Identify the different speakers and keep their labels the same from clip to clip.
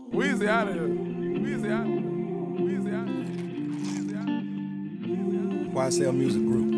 Speaker 1: Weezy out of here. Weezy out. Weezy out. Weezy out.
Speaker 2: YSL Music Group.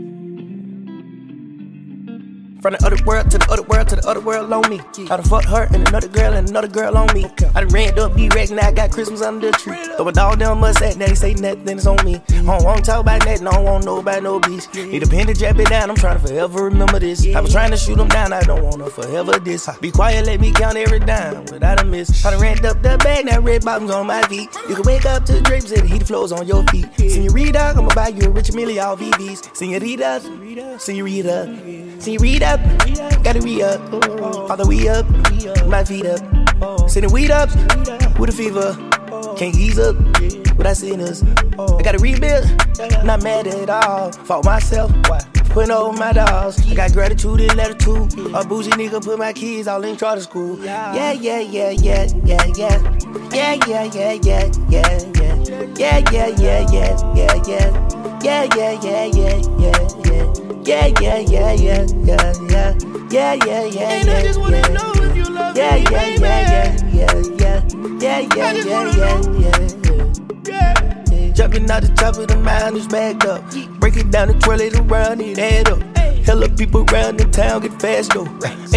Speaker 3: From the other world to the other world to the other world on me. I done fucked her and another girl on me. I done ran up B-Rex, now I got Christmas under the tree. Throw a dog down mustache, now they say nothing is on me. I don't wanna talk about nothing, I don't want no about no beats. Need a pen to jab it down, I'm trying to forever remember this. I was trying to shoot them down, I don't wanna forever diss. Be quiet, let me count every dime without a miss. I done ran up the bag, now red bottoms on my feet. You can wake up to the drapes and the heat flows on your feet. Senorita, I'ma buy you a rich Millie, all VVs. Senorita, senorita, senorita, gotta re-up, all the way up, my feet up. Sitting weed up, with a fever, can't ease up, without sinners. I gotta rebuild, not mad at all. Fought myself, putting over my dogs. I got gratitude and latitude. A bougie nigga put my kids all in charter school. Yeah, yeah, yeah, yeah, yeah, yeah. Yeah, yeah, yeah, yeah, yeah, yeah. Yeah, yeah, yeah, yeah, yeah, yeah. Yeah, yeah, yeah, yeah, yeah, yeah. Yeah, yeah, yeah, yeah, yeah, yeah. Yeah, yeah, yeah,
Speaker 1: And I just wanna know if you love me,
Speaker 3: yeah, yeah,
Speaker 1: baby.
Speaker 3: yeah, yeah, yeah, yeah, yeah, yeah, yeah, yeah. Jumping out the top of the mountain, it's backed up. Break it down and twirl it around, it add up. Hella people around the town get fast though.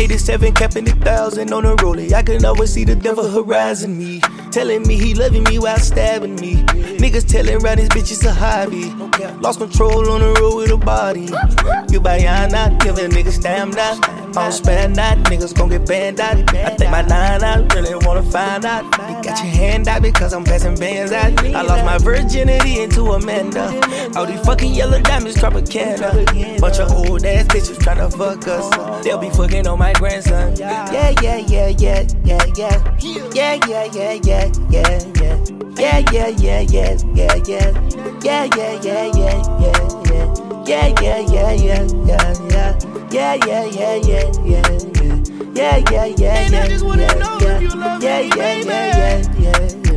Speaker 3: 87 capping 1,000 on the rollie. I can always see the devil horizon me. Telling me he loving me while stabbing me. Niggas telling around this bitch it's a hobby. Lost control on the road with a body. You buy not give a nigga stamina. I don't spend that, niggas gon' get banned out. I think my 9 out, really wanna find out. You got your hand out because I'm passing bands out. I lost my virginity into Amanda. All these fucking yellow diamonds, Tropicana. Bunch of old ass bitches tryna fuck us. They'll be fucking on my grandson. Yeah, yeah, yeah, yeah, yeah, yeah. Yeah, yeah, yeah, yeah, yeah, yeah. Yeah, yeah, yeah, yeah, yeah, yeah. Yeah, yeah, yeah, yeah, yeah, yeah. Yeah, yeah, yeah, yeah, yeah, yeah. Yeah, yeah, yeah, yeah, yeah, yeah. Yeah, yeah, yeah, yeah, yeah, yeah. Yeah, yeah, yeah, yeah, yeah.